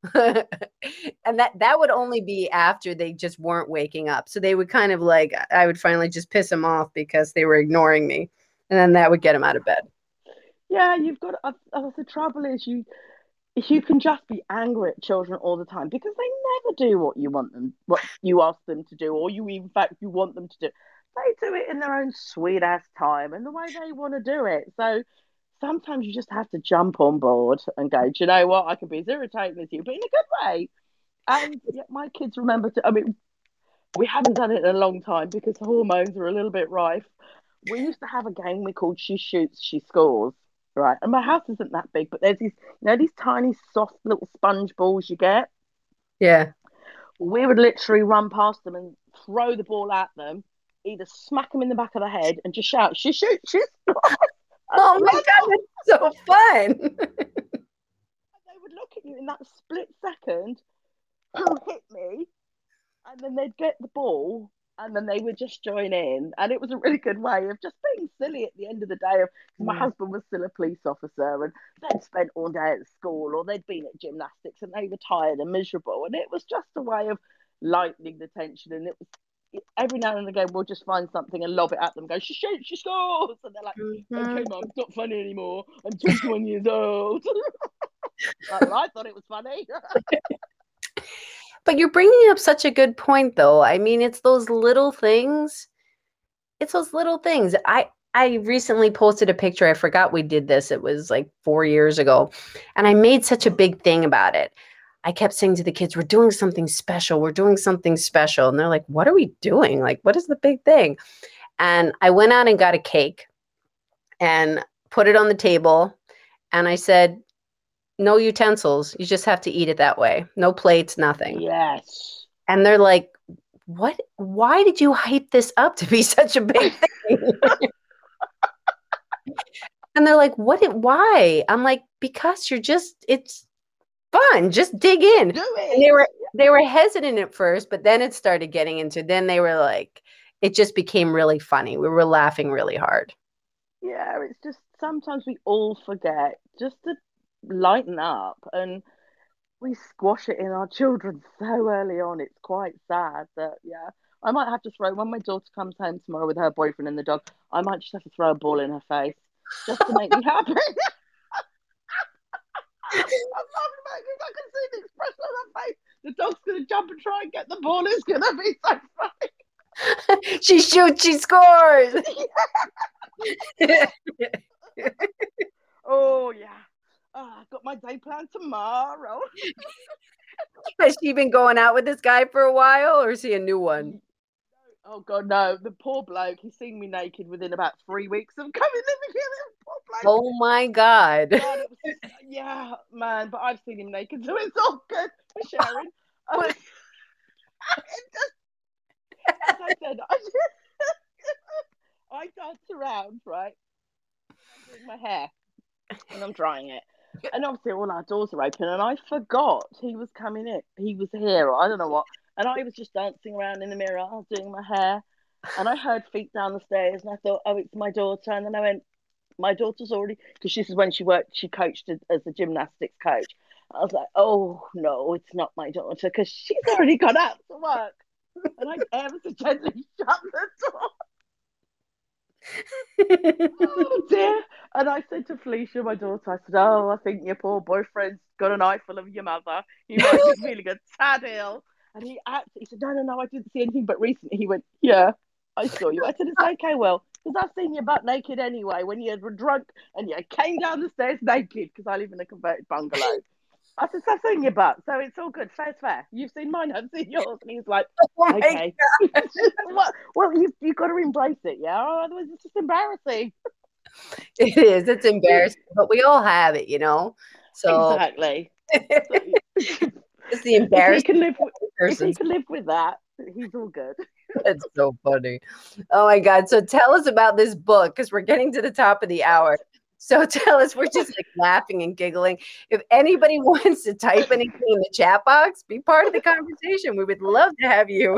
And that would only be after they just weren't waking up. So they would kind of like, I would finally just piss them off because they were ignoring me. And then that would get them out of bed. Yeah, you've got. The trouble is, you can just be angry at children all the time because they never do what you ask them to do, or in fact you want them to do. They do it in their own sweet ass time and the way they want to do it. So sometimes you just have to jump on board and go, do you know what? I can be as irritating as you, but in a good way. And yeah, my kids remember to. I mean, we haven't done it in a long time because the hormones are a little bit rife. We used to have a game we called She Shoots, She Scores, right? And my house isn't that big, but there's these tiny, soft little sponge balls you get. Yeah. We would literally run past them and throw the ball at them, either smack them in the back of the head and just shout, She Shoots, She Scores. And Oh they my run God, off. that's so fun. And they would look at you in that split second, who hit me, and then they'd get the ball and then they would just join in, and it was a really good way of just being silly at the end of the day. Because my husband was still a police officer and they'd spent all day at school or they'd been at gymnastics and they were tired and miserable, and it was just a way of lightening the tension. And it was every now and again we'll just find something and lob it at them, go she shoots, she scores, and they're like, Mhm. okay mum, it's not funny anymore, I'm 21 years old. Like, well, I thought it was funny. But you're bringing up such a good point, though. I mean, it's those little things. It's those little things. I recently posted a picture. I forgot we did this. It was like 4 years ago, and I made such a big thing about it. I kept saying to the kids, "We're doing something special. We're doing something special," and they're like, "What are we doing? Like, what is the big thing?" And I went out and got a cake and put it on the table, and I said, "No utensils. You just have to eat it that way. No plates, nothing." Yes. And they're like, what? Why did you hype this up to be such a big thing? And they're like, why? I'm like, because it's fun. Just dig in. Do And it. they were hesitant at first, but then it started getting into, then they were like, it just became really funny. We were laughing really hard. Yeah, it's just sometimes we all forget just to lighten up, and we squash it in our children so early on. It's quite sad that, yeah, I might have to throw, when my daughter comes home tomorrow with her boyfriend and the dog, I might just have to throw a ball in her face just to make me happy. I'm laughing about it because I can see the expression on her face. The dog's going to jump and try and get the ball. It's going to be so She shoots, she scores. funny. Oh, yeah. Oh, I've got my day planned tomorrow. Has she been going out with this guy for a while, or is he a new one? Oh God, no! The poor bloke. He's seen me naked within about 3 weeks of coming living here. The poor bloke. Oh my God. God, it was yeah, man. But I've seen him naked, so it's all good. We're sharing. What- As I said, I dance around, right? I'm doing my hair and I'm drying it. And obviously all our doors are open and I forgot he was coming in. He was here, or I don't know what. And I was just dancing around in the mirror, I was doing my hair. And I heard feet down the stairs and I thought, oh, it's my daughter. And then I went, my daughter's already, because this is when she worked, she coached as a gymnastics coach. I was like, oh, no, it's not my daughter because she's already gone out to work. And I ever so gently shut the door. Oh dear. And I said to Felicia, my daughter, I said, oh, I think your poor boyfriend's got an eyeful of your mother. He might be feeling a tad ill. And he said, no, no, no, I didn't see anything but recently. He went, yeah, I saw you. I said, it's okay, Will, because I've seen you butt naked anyway when you were drunk and you came down the stairs naked because I live in a converted bungalow. I said, I've seen your butt, so it's all good. Fair's fair. You've seen mine, I've seen yours. And he's like, Oh my, okay. Well, you've got to embrace it, yeah? Otherwise, it's just embarrassing. it is. It's embarrassing, but we all have it, you know? So Exactly. So it's the if he embarrassing can live, if he person's. can live with that, he's all good. That's so funny. Oh my God. So tell us about this book because we're getting to the top of the hour. So tell us, we're just like laughing and giggling. If anybody wants to type anything in the chat box, be part of the conversation. We would love to have you.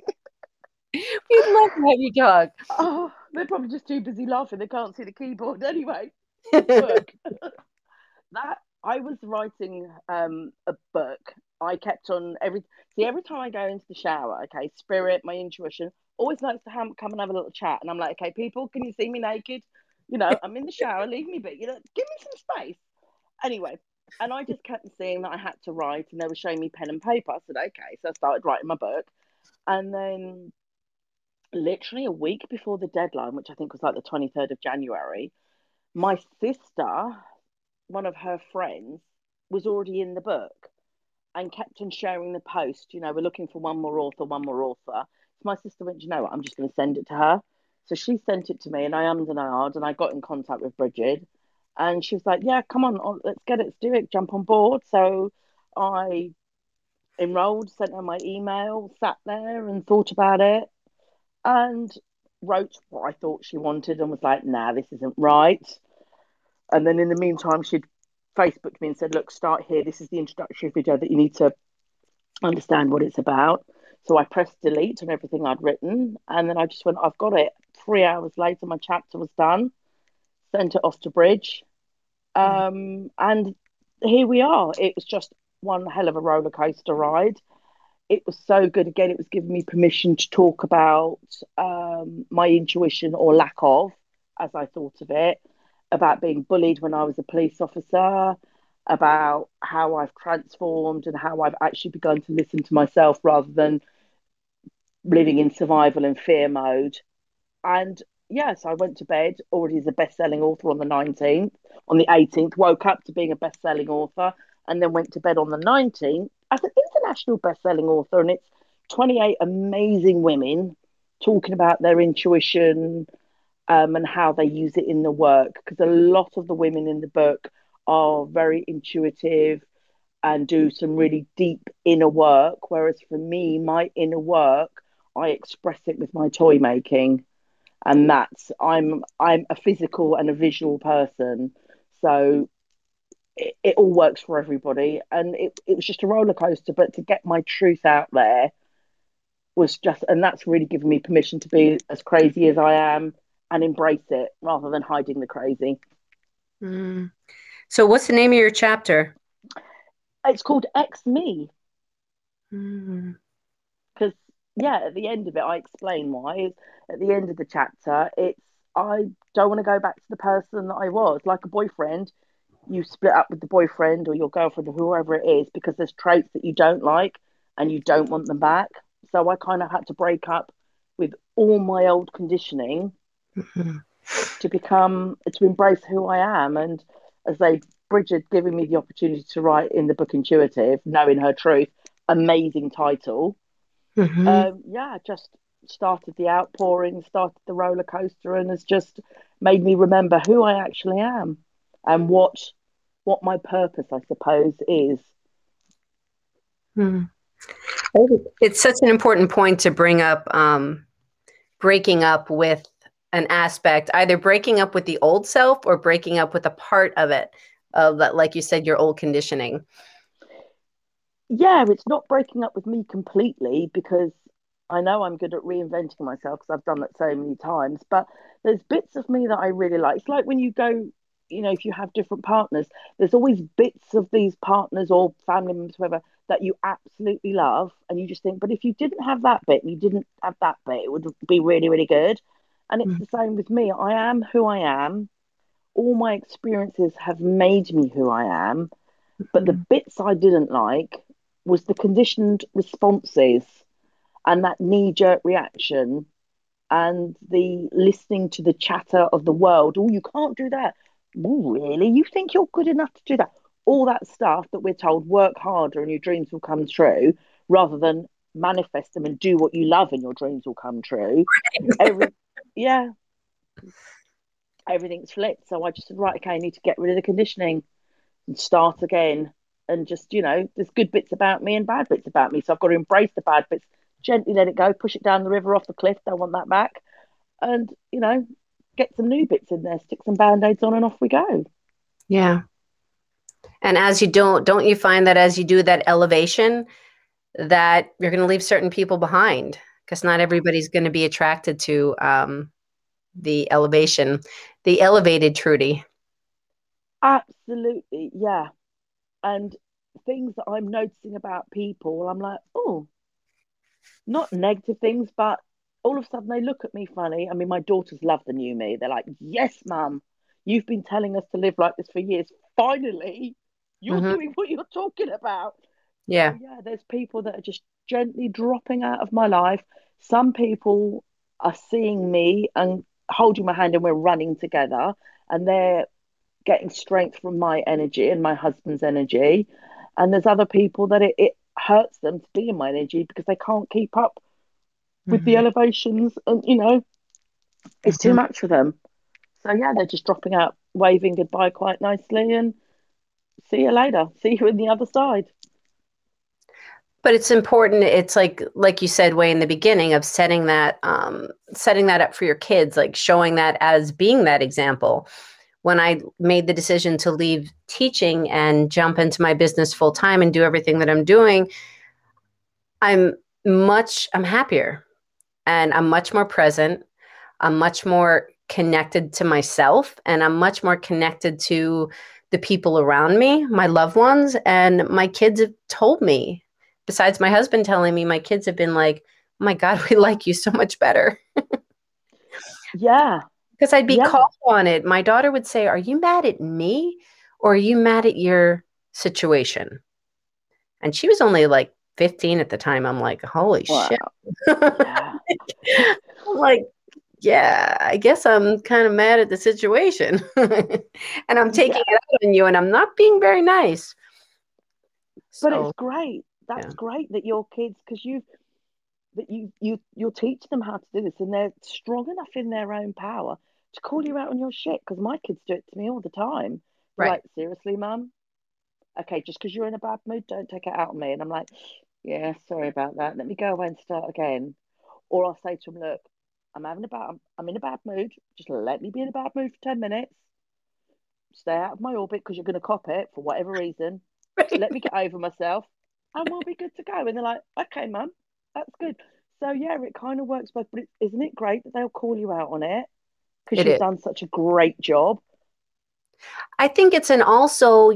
We'd love to have you talk. Oh, they're probably just too busy laughing. They can't see the keyboard anyway. The book that I was writing a book. I kept on every time I go into the shower. Okay, spirit, my intuition always likes to come and have a little chat, and I'm like, okay, people, can you see me naked? I'm in the shower. Leave me be. Give me some space. Anyway, and I just kept seeing that I had to write, and they were showing me pen and paper. I said, okay, so I started writing my book, and then literally a week before the deadline, which I think was like the 23rd of January, my sister, one of her friends, was already in the book and kept on sharing the post. We're looking for one more author, one more author. So my sister went, you know what, I'm just going to send it to her. So she sent it to me, and I ummed and I ahed, and I got in contact with Bridget. And she was like, yeah, come on, let's get it, let's do it, jump on board. So I enrolled, sent her my email, sat there and thought about it, and wrote what I thought she wanted and was like, nah, this isn't right. And then in the meantime, she'd Facebooked me and said, look, start here. This is the introductory video that you need to understand what it's about. So I pressed delete on everything I'd written. And then I just went, I've got it. 3 hours later, my chapter was done, sent it off to Bridge. And here we are. It was just one hell of a roller coaster ride. It was so good. Again, it was giving me permission to talk about my intuition or lack of, as I thought of it, about being bullied when I was a police officer, about how I've transformed and how I've actually begun to listen to myself rather than living in survival and fear mode. And yes, I went to bed already as a best-selling author on the 19th. On the 18th, woke up to being a best-selling author, and then went to bed on the 19th as an international best-selling author. And it's 28 amazing women talking about their intuition, and how they use it in the work. Because a lot of the women in the book are very intuitive and do some really deep inner work. Whereas for me, my inner work, I express it with my toy making, and that's I'm a physical and a visual person, so it all works for everybody. And it was just a roller coaster, but to get my truth out there was just, and that's really given me permission to be as crazy as I am and embrace it rather than hiding the crazy. Mm. So what's the name of your chapter? It's called X Me Mm. because yeah, at the end of it, I explain why. At the end of the chapter, it's I don't want to go back to the person that I was, like a boyfriend. You split up with the boyfriend or your girlfriend or whoever it is because there's traits that you don't like and you don't want them back. So I kind of had to break up with all my old conditioning Mhm. to embrace who I am. And as they Bridget giving me the opportunity to write in the book Intuitive, knowing her truth, amazing title. Mhm. Yeah, just started the outpouring, started the roller coaster, and has just made me remember who I actually am and what my purpose, I suppose, is. Hmm. It's such an important point to bring up, breaking up with an aspect, either breaking up with the old self or breaking up with a part of it, that, like you said, your old conditioning. Yeah, it's not breaking up with me completely because I know I'm good at reinventing myself because I've done that so many times. But there's bits of me that I really like. It's like when you go, if you have different partners, there's always bits of these partners or family members, whoever, that you absolutely love. And you just think, but if you didn't have that bit and you didn't have that bit, it would be really, really good. And it's Mm-hmm. the same with me. I am who I am. All my experiences have made me who I am. But the bits I didn't like was the conditioned responses and that knee jerk reaction and the listening to the chatter of the world. Oh, you can't do that. Oh, really? You think you're good enough to do that? All that stuff that we're told, work harder and your dreams will come true, rather than manifest them and do what you love and your dreams will come true. Every yeah, everything's flipped. So I just said, right, okay, I need to get rid of the conditioning and start again. And just, there's good bits about me and bad bits about me. So I've got to embrace the bad bits, gently let it go, push it down the river off the cliff. Don't want that back. And, get some new bits in there, stick some band-aids on, and off we go. Yeah. And as you don't you find that as you do that elevation, that you're going to leave certain people behind because not everybody's going to be attracted to the elevation, the elevated Trudy. Absolutely, yeah. And things that I'm noticing about people, I'm like, oh, not negative things, but all of a sudden they look at me funny. I mean, my daughters love the new me. They're like, yes, mum, you've been telling us to live like this for years. Finally, you're Mm-hmm. doing what you're talking about. So, Yeah. yeah, there's people that are just gently dropping out of my life. Some people are seeing me and holding my hand, and we're running together, and they're getting strength from my energy and my husband's energy. And there's other people that it hurts them to be in my energy because they can't keep up with the Mm-hmm. elevations, and it's too Mm-hmm. much for them. So yeah, they're just dropping out, waving goodbye quite nicely, and see you later. See you in the other side. But it's important. It's like you said way in the beginning of setting that up for your kids, like showing that as being that example. When I made the decision to leave teaching and jump into my business full time and do everything that I'm doing, I'm happier and I'm much more present. I'm much more connected to myself and I'm much more connected to the people around me, my loved ones. And my kids have told me, besides my husband telling me, my kids have been like, oh my God, we like you so much better. Yeah, Because I'd be yeah. called on it. My daughter would say, are you mad at me or are you mad at your situation? And she was only like 15 at the time. I'm like, holy shit. Wow. I'm Yeah. like, yeah, I guess I'm kind of mad at the situation. And I'm taking Yeah. it out on you and I'm not being very nice. But it's So, great. yeah, That's great that your kids, because you'll teach them how to do this, and they're strong enough in their own power to call you out on your shit. Because my kids do it to me all the time. They're right. like, seriously, mum? Okay, just because you're in a bad mood, don't take it out on me. And I'm like, yeah, sorry about that. Let me go away and start again. Or I'll say to them, look, I'm in a bad mood. Just let me be in a bad mood for 10 minutes. Stay out of my orbit because you're going to cop it for whatever reason. Just let me get over myself, and we'll be good to go. And they're like, okay, mum, that's good. So yeah, it kind of works both. But isn't it great that they'll call you out on it because It you've is. done such a great job? I think it's an also,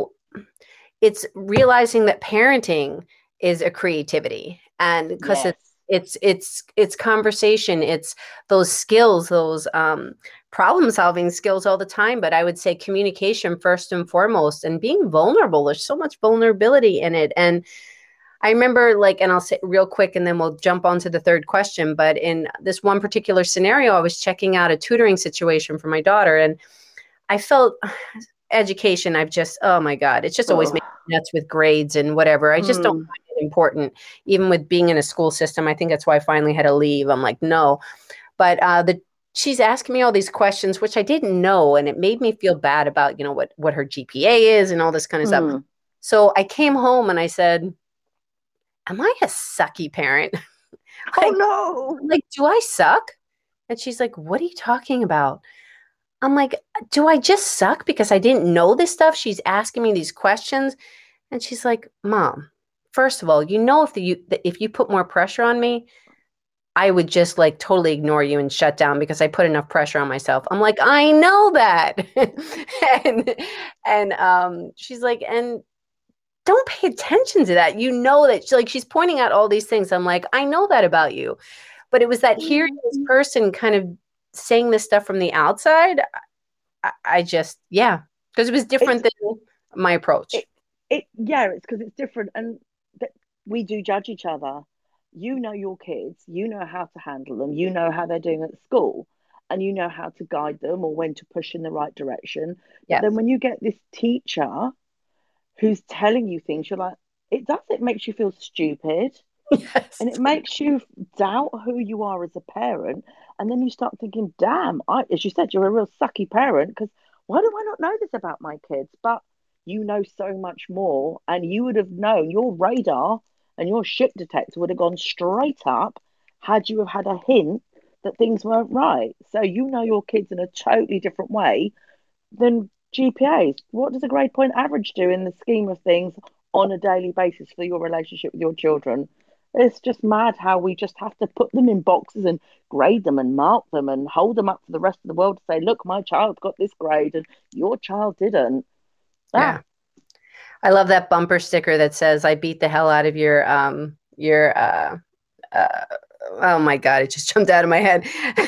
it's realizing that parenting is a creativity and because Yes. it's conversation, it's those skills, those problem solving skills all the time, but I would say communication first and foremost and being vulnerable. There's so much vulnerability in it. And I remember and I'll say real quick and then we'll jump on to the third question, but in this one particular scenario, I was checking out a tutoring situation for my daughter and I felt education, I've just, oh my God, it's just always made Oh. me nuts with grades and whatever. I just don't Mm. find important, even with being in a school system. I think that's why I finally had to leave. I'm like, no. But she's asking me all these questions, which I didn't know, and it made me feel bad about, what her GPA is and all this kind of stuff. Mm. So I came home and I said, am I a sucky parent? Oh like, no. like, do I suck? And she's like, what are you talking about? I'm like, do I just suck because I didn't know this stuff? She's asking me these questions. And she's like, Mom, first of all, if you put more pressure on me, I would just like totally ignore you and shut down because I put enough pressure on myself. I'm like, I know that. and she's like, and don't pay attention to that. You know that she's pointing out all these things. I'm like, I know that about you. But it was that hearing this person kind of saying this stuff from the outside, I just, yeah, because it was different than my approach. Yeah, it's because it's different, and that we do judge each other. You know your kids, you know how to handle them, you know how they're doing at school, and you know how to guide them or when to push in the right direction. But Yes. then when you get this teacher who's telling you things, you're like, it makes you feel stupid, Yes. and it makes you doubt who you are as a parent. And then you start thinking, damn, as you said, you're a real sucky parent because why do I not know this about my kids? But you know so much more, and you would have known, your radar and your shit detector would have gone straight up had you have had a hint that things weren't right. So you know your kids in a totally different way than GPAs. What does a grade point average do in the scheme of things on a daily basis for your relationship with your children? It's just mad how we just have to put them in boxes and grade them and mark them and hold them up for the rest of the world to say, look, my child got this grade and your child didn't. Ah, Yeah. I love that bumper sticker that says, I beat the hell out of uh, oh my God, it just jumped out of my head.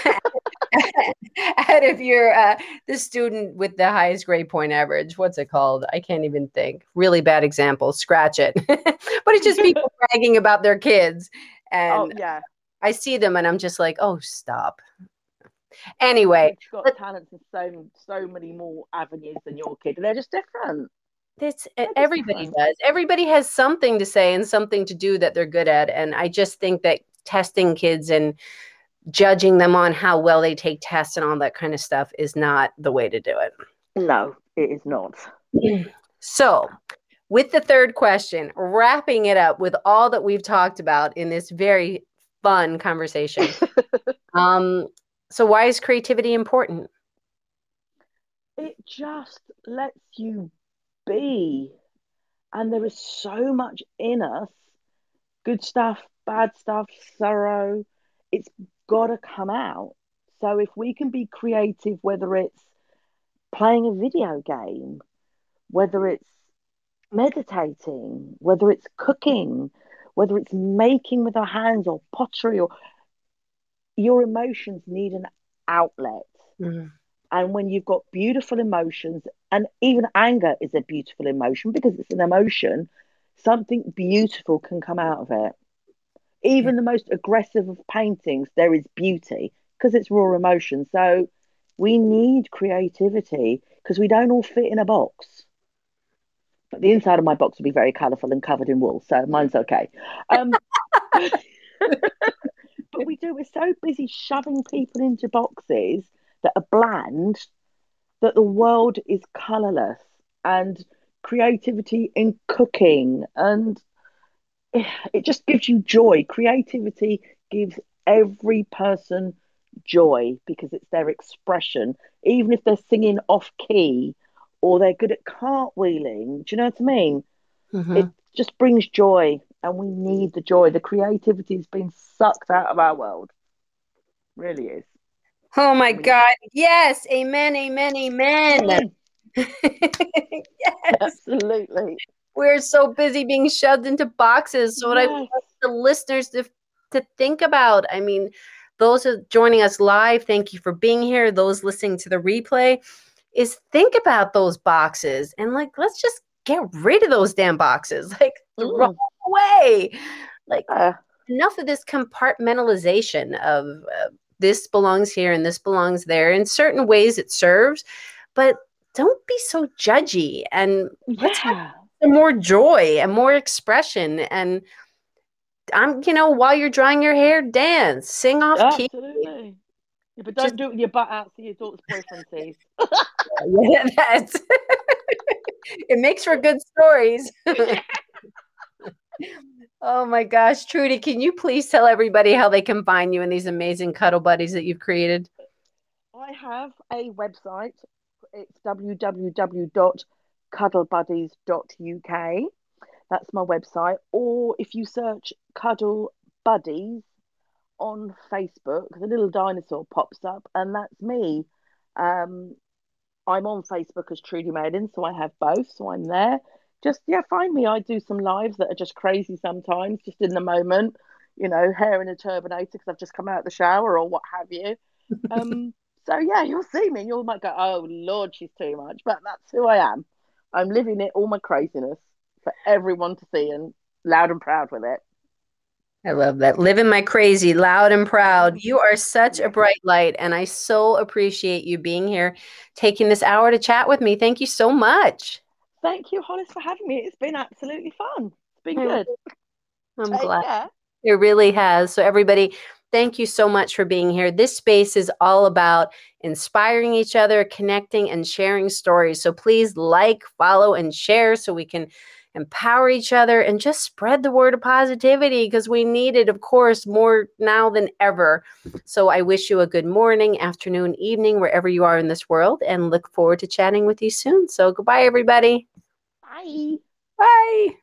Out of the student with the highest grade point average. What's it called? I can't even think. Really bad example. Scratch it. But it's just people bragging about their kids. oh, And yeah. I see them and I'm just like, oh, stop. Your Anyway, kid's got but talents in so many more avenues than your kid. They're just different. it's They're just everybody different. does. Everybody has something to say and something to do that they're good at. And I just think that testing kids and judging them on how well they take tests and all that kind of stuff is not the way to do No, it is not. it. So, with the third question, wrapping it up with all that we've talked about in this very fun conversation. Um, so why is creativity important? It just lets you be. And there is so much in us, good stuff, bad stuff, sorrow. It's got to come out. So if we can be creative, whether it's playing a video game, whether it's meditating, whether it's cooking, whether it's making with our hands or pottery, or your emotions need an outlet. Mm-hmm. And when you've got beautiful emotions, and even anger is a beautiful emotion because it's an emotion, something beautiful can come out of it. Yeah. Even the most aggressive of paintings, there is beauty because it's raw emotion. So we need creativity because we don't all fit in a box. But the inside of my box would be very colourful and covered in wool, so mine's okay. Um, but we do. We're so busy shoving people into boxes that are bland that the world is colorless, and creativity in cooking, and it just gives you joy. Creativity gives every person joy because it's their expression, even if they're singing off key or they're good at cartwheeling. Do you know what I mean? Mm-hmm. It just brings joy, and we need the joy. The creativity has been sucked out of our world, really is. Oh my And we just God. Yes. Amen. Amen. Amen. amen. Yes. Absolutely. We're so busy being shoved into boxes. So what I Yes. want the listeners to think about, I mean, those are joining us live, thank you for being here. Those listening to the replay, is think about those boxes and like let's just get rid of those damn boxes. Like throw them Mm, away. Like yeah. enough of this compartmentalization of this belongs here and this belongs there. In certain ways it serves, but don't be so judgy and let's have Yeah. more joy and more expression. And while you're drying your hair, dance, sing off key. Absolutely. Yeah, but Just don't do it with your butt out so your daughter's boyfriend sees. yeah, that's it makes for good stories. Oh my gosh, Trudy, can you please tell everybody how they can find you and these amazing cuddle buddies that you've created? I have a website. It's www.cuddlebuddies.uk. That's my website. Or if you search Cuddle Buddies on Facebook, the little dinosaur pops up, and that's me. Um, I'm on Facebook as Trudy Maiden, so I have both, so I'm there. Just yeah, find me. I do some lives that are just crazy sometimes, just in the moment, hair in a turbinator because I've just come out of the shower or what have you. Um, so yeah, you'll see me and you might go, oh Lord, she's too much, but that's who I am. I'm living it, all my craziness for everyone to see and loud and proud with it. I love that. Living my crazy, loud and proud. You are such a Yeah. bright light, and I so appreciate you being here, taking this hour to chat with me. Thank you so much. Thank you, Hollis, for having me. It's been absolutely fun. It's been I- good. I'm Take glad. care. It really has. So, everybody, thank you so much for being here. This space is all about inspiring each other, connecting, and sharing stories. So, please like, follow, and share so we can empower each other and just spread the word of positivity because we need it, of course, more now than ever. So, I wish you a good morning, afternoon, evening, wherever you are in this world, and look forward to chatting with you soon. So, goodbye, everybody. Bye. Bye.